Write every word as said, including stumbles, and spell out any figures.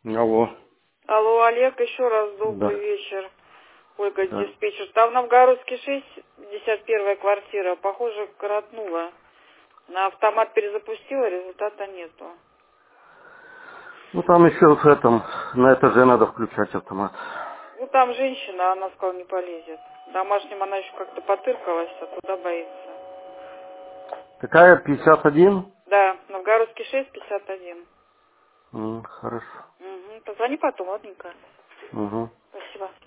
Алло. Алло, Олег, еще раз Да. добрый вечер. Ольга, Да. диспетчер. Там в Новгородске шесть, пятьдесят первая квартира, похоже, коротнула. На автомат перезапустила, результата нету. Ну там еще в этом, на этаже надо включать автомат. Ну, там женщина, она сказала, не полезет. Домашним она еще как-то потыркалась, а туда боится. Какая? пятьдесят один? Да, Новгородский шесть, пятьдесят один. М, хорошо. Угу. Позвони потом, ладненько. Угу. Спасибо.